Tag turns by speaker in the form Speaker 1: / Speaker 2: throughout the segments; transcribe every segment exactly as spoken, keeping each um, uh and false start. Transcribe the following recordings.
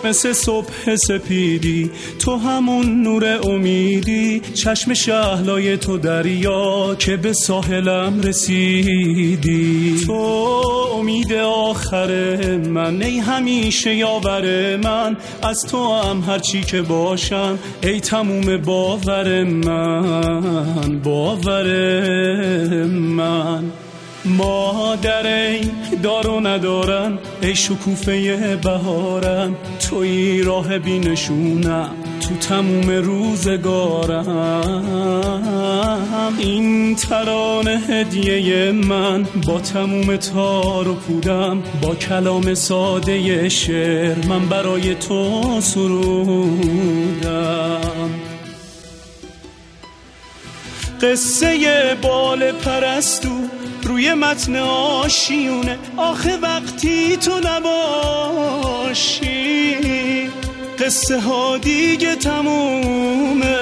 Speaker 1: مثل صبح سپیدی، تو همون نور امیدی، چشم شهلای تو دریا که به ساحلم رسیدی. تو امید آخر من، ای همیشه یاور من، از تو هم هرچی که باشم ای تموم باور من، باور من. مادر ای دار و ندارم، ای شکوفه بهارم، توی راه بینشونم تو تموم روزگارم. این ترانه هدیه من، با تموم تار و پودم، با کلام ساده شعر من برای تو سرودم. قصه بال پرستو روی متن آشیونه، آخه وقتی تو نباشی قصه ها دیگه تمومه.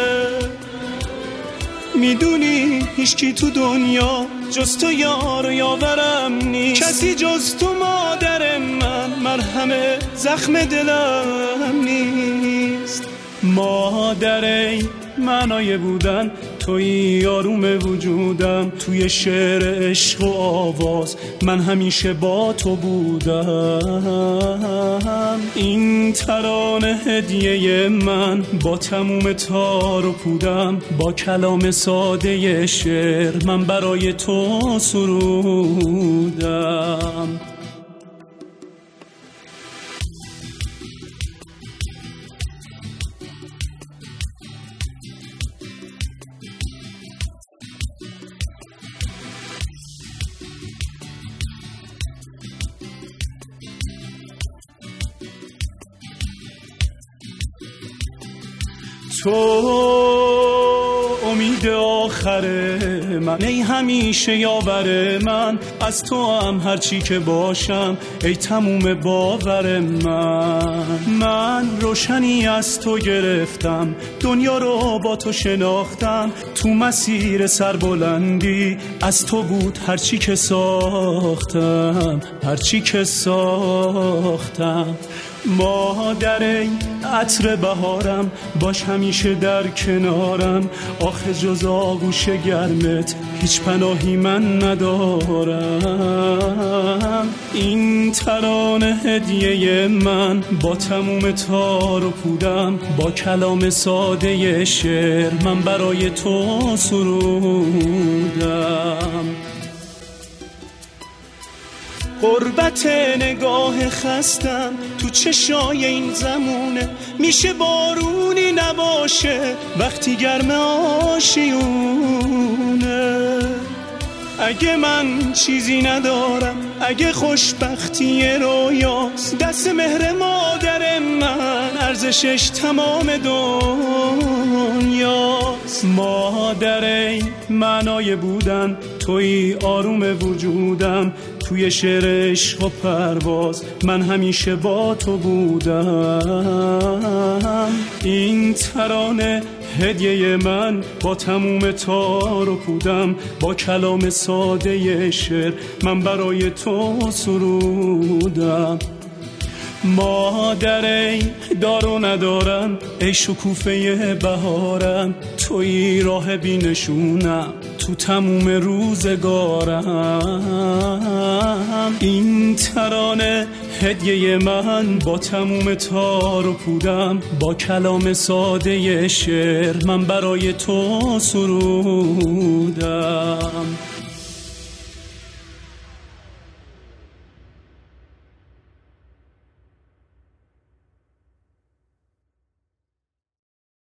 Speaker 1: میدونی هیچکی تو دنیا جز تو یار و یاورم نیست، کسی جز تو مادر من مرهم زخم دلم نیست. مادر ای معنای بودن، توی آروم وجودم، توی شعر عشق و آواز من همیشه با تو بودم. این ترانه هدیه من، با تموم تار و پودم، با کلام ساده شعر من برای تو سرودم. تو امید آخره من، ای همیشه یاور من، از تو هم هرچی که باشم ای تموم باور من. من روشنی از تو گرفتم، دنیا رو با تو شناختم، تو مسیر سربلندی از تو بود هرچی که ساختم، هرچی که ساختم. مادر ای عطر بهارم، باش همیشه در کنارم، آخه جز آغوش گرمت هیچ پناهی من ندارم. این ترانه هدیه من، با تموم تار و پودم، با کلام ساده شعر من برای تو سرودم. غربت نگاه خستم تو چشای این زمونه، میشه بارونی نباشه وقتی گرم آشیونه. اگه من چیزی ندارم، اگه خوشبختی رویاست، دست مهر مادر من ارزشش تمام دنیاست. مادر ای معنای بودن، توی آروم وجودم، توی شعر عشق و پرواز من همیشه با تو بودم. این ترانه هدیه من، با تموم تار و پودم، با کلام ساده شعر من برای تو سرودم. مادر ای دار و ندارم، ای شکوفه بهارم، توی راه بینشونم تو تموم روزگارم. این ترانه هدیه من، با تموم تار و پودم، با کلام ساده شعر من برای تو سرودم.